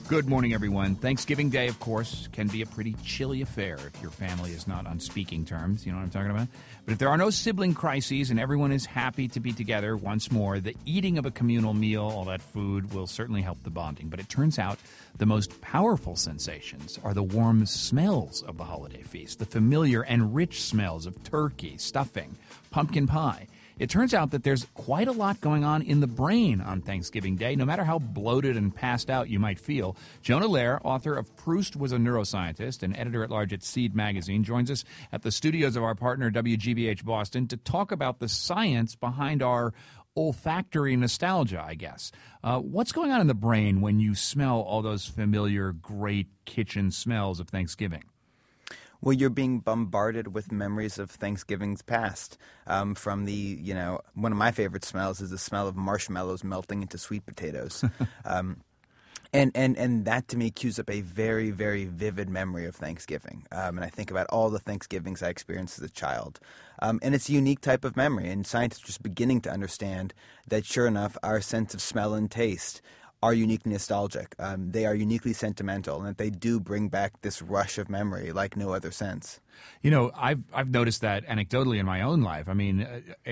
Good morning, everyone. Thanksgiving Day, of course, can be a pretty chilly affair if your family is not on speaking terms. You know what I'm talking about? But if there are no sibling crises and everyone is happy to be together once more, the eating of a communal meal, all that food, will certainly help the bonding. But it turns out the most powerful sensations are the warm smells of the holiday feast, the familiar and rich smells of turkey, stuffing, pumpkin pie. It turns out that there's quite a lot going on in the brain on Thanksgiving Day, no matter how bloated and passed out you might feel. Jonah Lehrer, author of Proust Was a Neuroscientist and editor-at-large at Seed Magazine, joins us at the studios of our partner WGBH Boston to talk about the science behind our olfactory nostalgia, I guess. What's going on in the brain when you smell all those familiar, great kitchen smells of Thanksgiving? Well, you're being bombarded with memories of Thanksgivings past. From the, one of my favorite smells is the smell of marshmallows melting into sweet potatoes. And that to me cues up a very, very vivid memory of Thanksgiving. And I think about all the Thanksgivings I experienced as a child. And it's a unique type of memory. And scientists are just beginning to understand that, sure enough, our sense of smell and taste are uniquely nostalgic. They are uniquely sentimental, and that they do bring back this rush of memory like no other sense. You know, I've noticed that anecdotally in my own life. I mean,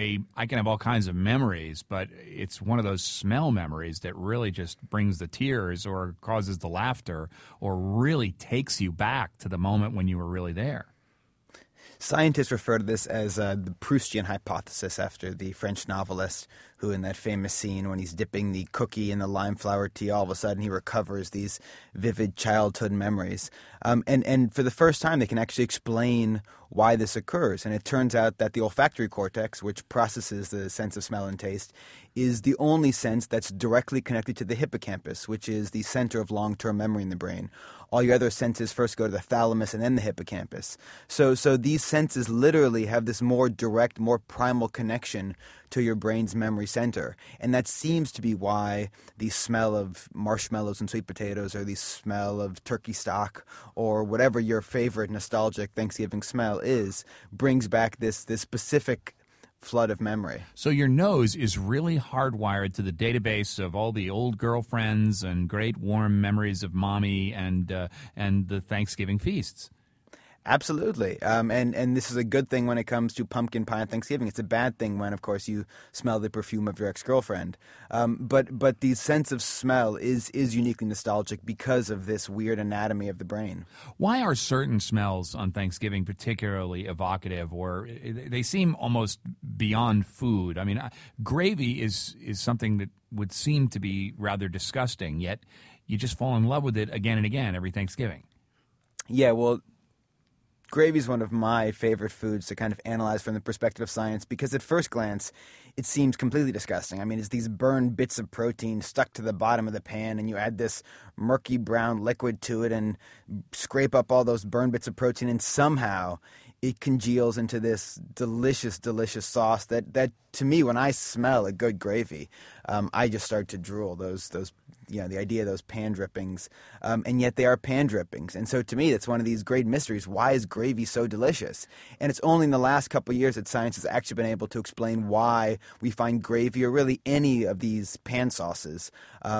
I can have all kinds of memories, but it's one of those smell memories that really just brings the tears or causes the laughter or really takes you back to the moment when you were really there. Scientists refer to this as the Proustian hypothesis, after the French novelist who, in that famous scene when he's dipping the cookie in the lime flower tea, all of a sudden he recovers these vivid childhood memories. And for the first time, they can actually explain why this occurs. And it turns out that the olfactory cortex, which processes the sense of smell and taste, is the only sense that's directly connected to the hippocampus, which is the center of long-term memory in the brain. All your other senses first go to the thalamus and then the hippocampus. So these senses literally have this more direct, more primal connection to your brain's memory center. And that seems to be why the smell of marshmallows and sweet potatoes, or the smell of turkey stock, or whatever your favorite nostalgic Thanksgiving smell is, brings back this specific flood of memory. So your nose is really hardwired to the database of all the old girlfriends and great warm memories of mommy and the Thanksgiving feasts. Absolutely. And this is a good thing when it comes to pumpkin pie on Thanksgiving. It's a bad thing when, of course, you smell the perfume of your ex-girlfriend. But the sense of smell is uniquely nostalgic because of this weird anatomy of the brain. Why are certain smells on Thanksgiving particularly evocative, or they seem almost beyond food? I mean, gravy is something that would seem to be rather disgusting, yet you just fall in love with it again and again every Thanksgiving. Yeah, well, gravy is one of my favorite foods to kind of analyze from the perspective of science, because at first glance, it seems completely disgusting. I mean, it's these burned bits of protein stuck to the bottom of the pan, and you add this murky brown liquid to it and scrape up all those burned bits of protein, and somehow it congeals into this delicious, delicious sauce that to me, when I smell a good gravy, I just start to drool. Those the idea of those pan drippings, and yet they are pan drippings. And so to me, it's one of these great mysteries. Why is gravy so delicious? And it's only in the last couple of years that science has actually been able to explain why we find gravy, or really any of these pan sauces,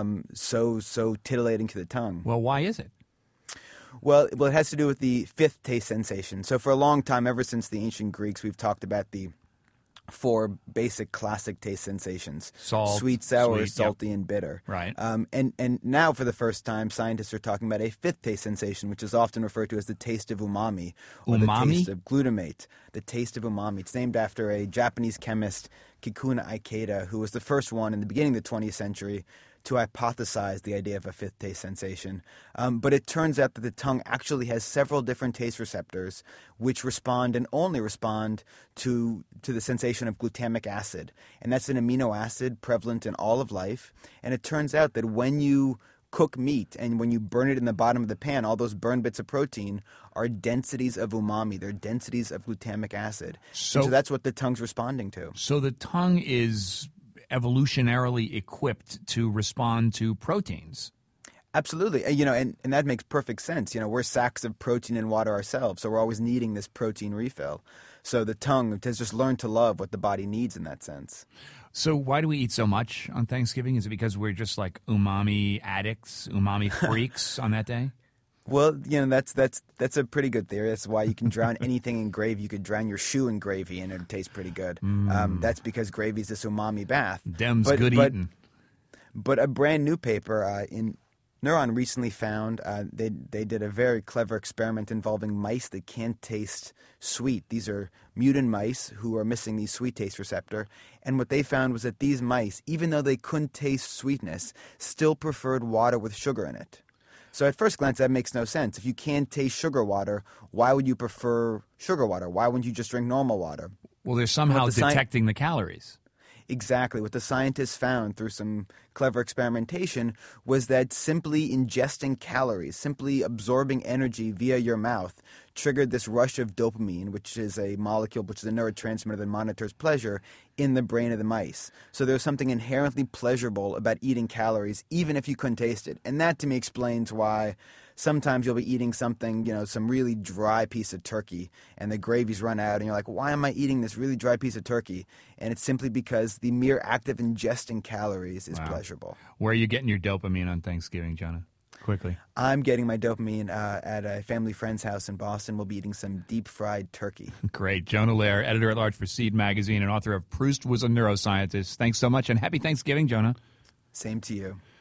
so titillating to the tongue. Well, why is it? Well, it has to do with the fifth taste sensation. So for a long time, ever since the ancient Greeks, we've talked about the four basic classic taste sensations: salt, sweet, sour, sweet, salty, and bitter. Right. And now, for the first time, scientists are talking about a fifth taste sensation, which is often referred to as the taste of umami, or the taste of glutamate. The taste of umami. It's named after a Japanese chemist, Kikuna Ikeda, who was the first one in the beginning of the 20th century to hypothesize the idea of a fifth taste sensation. But it turns out that the tongue actually has several different taste receptors which respond, and only respond, to the sensation of glutamic acid. And that's an amino acid prevalent in all of life. And it turns out that when you cook meat and when you burn it in the bottom of the pan, all those burned bits of protein are densities of umami. They're densities of glutamic acid. So that's what the tongue's responding to. So the tongue is evolutionarily equipped to respond to proteins. Absolutely. And that makes perfect sense. We're sacks of protein and water ourselves, so we're always needing this protein refill. So the tongue has just learned to love what the body needs in that sense. So why do we eat so much on Thanksgiving? Is it because we're just like umami addicts, umami freaks on that day? Well, that's a pretty good theory. That's why you can drown anything in gravy. You could drown your shoe in gravy, and it'd taste pretty good. That's because gravy's this umami bath. Dem's good eating. But a brand new paper in Neuron recently found they did a very clever experiment involving mice that can't taste sweet. These are mutant mice who are missing the sweet taste receptor. And what they found was that these mice, even though they couldn't taste sweetness, still preferred water with sugar in it. So at first glance, that makes no sense. If you can't taste sugar water, why would you prefer sugar water? Why wouldn't you just drink normal water? Well, they're somehow detecting the calories. Exactly. What the scientists found through some clever experimentation was that simply ingesting calories, simply absorbing energy via your mouth, triggered this rush of dopamine, which is a molecule, which is a neurotransmitter that monitors pleasure, in the brain of the mice. So there's something inherently pleasurable about eating calories, even if you couldn't taste it. And that, to me, explains why sometimes you'll be eating something, some really dry piece of turkey, and the gravy's run out, and you're like, why am I eating this really dry piece of turkey? And it's simply because the mere act of ingesting calories is pleasurable. Where are you getting your dopamine on Thanksgiving, Jonah? Quickly. I'm getting my dopamine at a family friend's house in Boston. We'll be eating some deep-fried turkey. Great. Jonah Lehrer, editor-at-large for Seed Magazine and author of Proust Was a Neuroscientist. Thanks so much, and happy Thanksgiving, Jonah. Same to you.